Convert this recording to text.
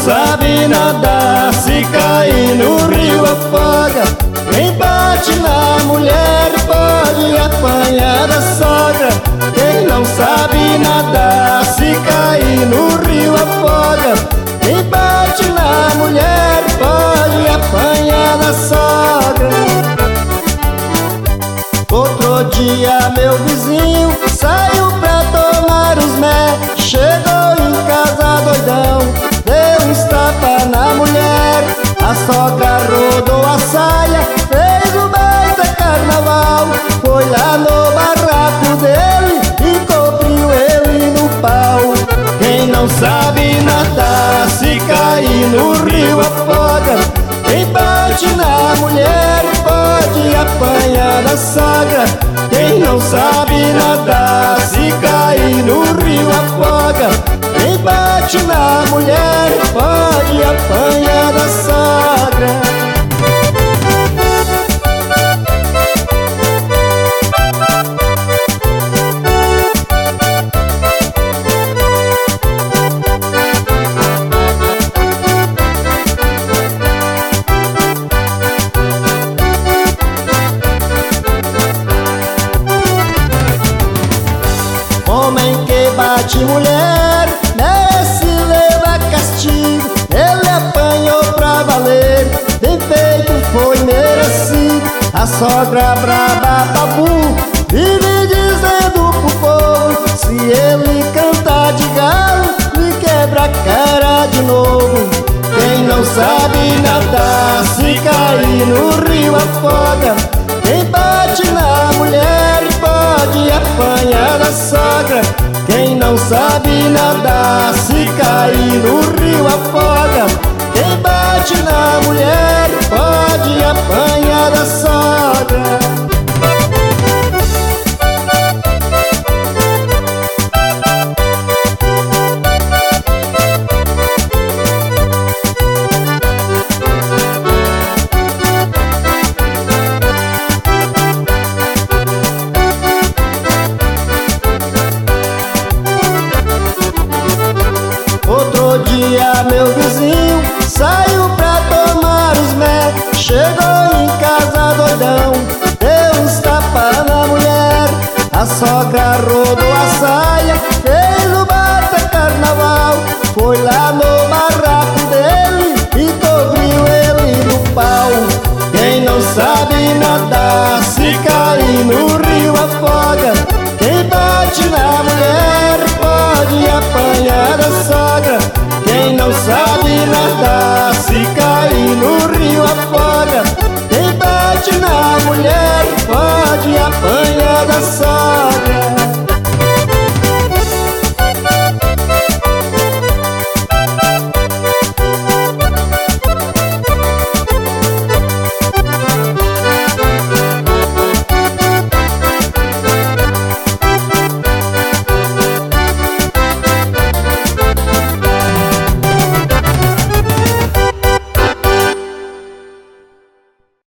sabe nadar, se cair no rio afoga. Quem bate na mulher pode apanhar da sogra. Quem não sabe nadar, se cair no rio afoga. Quem bate na mulher pode apanhar da sogra. Outro dia meu vizinho saiu pra tomar os mé. Chegou em casa doidão, deu uns tapas na mulher. A sogra rodou a saia, fez um baita carnaval. Foi lá no barraco dele e cobriu ele no pau. Quem não sabe nadar, se cair no rio afoga. Quem bate na mulher pode apanhar da sogra. Quem não sabe nadar, se cair no rio afoga. Quem bate na mulher pode apanhar da sogra. Homem que bate mulher merece levar castigo. Ele apanhou pra valer, bem feito foi merecido. A sogra braba babu vive dizendo pro povo: se ele cantar de galo, me quebra a cara de novo. Quem não sabe nadar, se cair no rio afoga. Quem bate na mulher pode apanhar da sogra. Quem não sabe nadar, se cair no rio afoga. Quem bate na mulher pode apanhar da sogra. Outro dia meu vizinho saiu pra tomar os mé. Chegou em casa doidão, deu uns tapas na mulher. A sogra rodou a saia, fez o bata carnaval. Foi lá no barraco dele e cobriu ele no pau. Quem não sabe nadar, se cair no rio afoga. Quem bate na mulher pode apanhar da sogra. Quem não sabe nadar, se cair no rio afoga. Quem bate na mulher pode apanhar da sogra.